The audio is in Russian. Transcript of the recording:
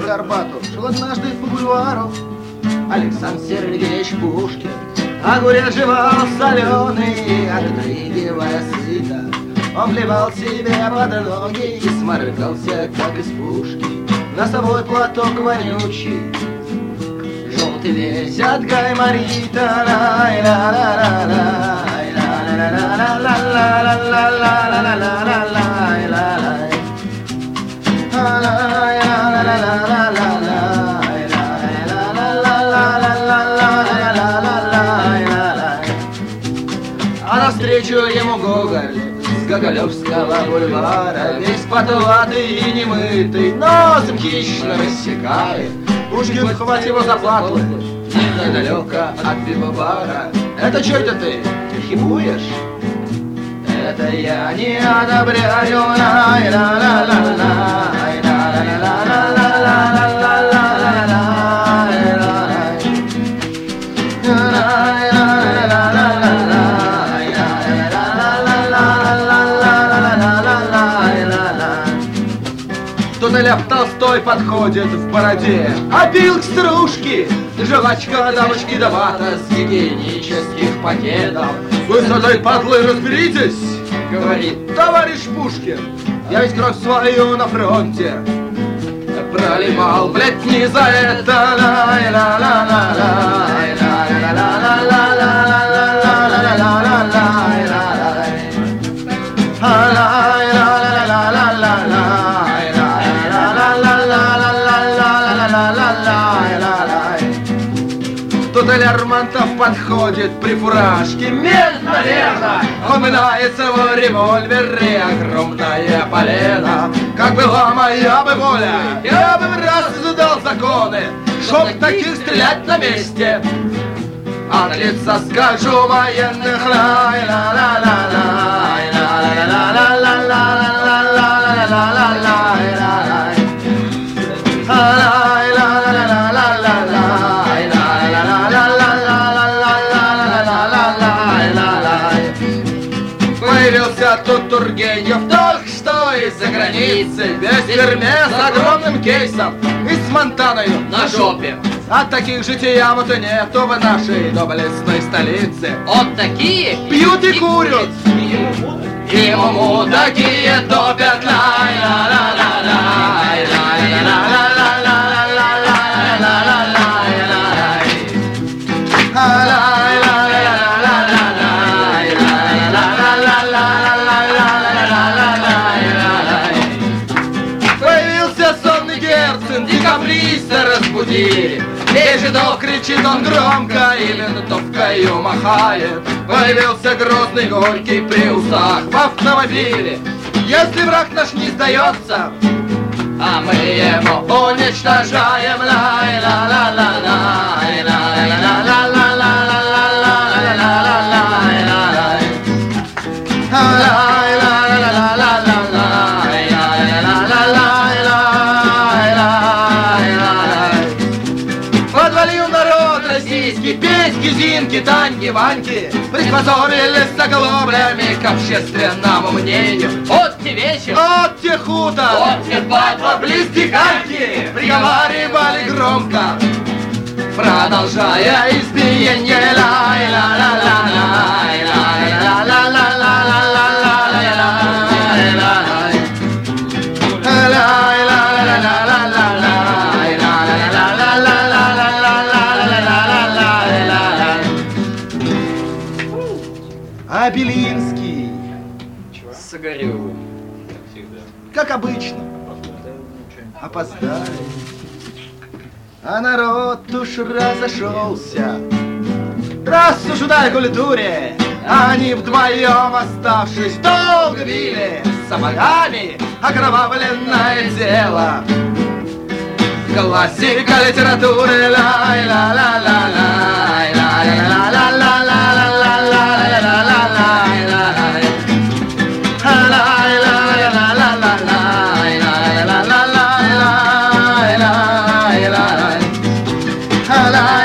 к Арбату шел однажды по бульвару Александр Сергеевич Пушкин. Огурец жевал соленый, отрыгивая сыто. Он плевал себе под ноги и сморкался, как из пушки. Носовой платок вонючий, желтый весь от гайморита. А навстречу ему Гоголь с Гоголевского бульвара, весь потоватый и немытый, носом хищно рассекает. Пушкин, хватит его за патлы, недалеко от пивобара. Это что это ты? Химуешь? Это я не одобряю. Тут Лев Толстой подходит в бороде, опилок стружки, жвачка, дамочки да вата с гигиенических пакетов. Вы с этой падлой разберитесь, говорит товарищ Пушкин. Я ведь кровь свою на фронте проливал, блядь, не за это. Тут Лермонтов подходит при фуражке, медно-нежно уминается в револьвере огромное полено. Как была моя бы воля, я бы раздал законы, чтоб таких стрелять на месте. От лица скажу военных Появился тут Тургенев только что из-за границы, без фирме с огромным кейсом и с Монтаною на жопе. От таких жития вот и нету в нашей доблестной столице. Вот такие пьют и курят, ему мудаки топят. Появился сонный Герцен, декабристы разбудили. И жидов кричит он громко, и винтовкою махает. Появился грозный Горький при усах в автомобиле. Если враг наш не сдается, а мы его уничтожаем. Подвалил народ российский, Петьки, Зинки, Таньки, Ваньки приспособились с оглоблями к общественному мнению. Вот те вечер, от те хутор, вот те батва, близ Диканьки приговаривали громко, продолжая избиение. А Белинский с Огаревым, как обычно, опоздали. А народ уж разошелся. Рассуждай о культуре. Они вдвоем, оставшись, долго били сапогами окровавленное тело. Классика литературы. La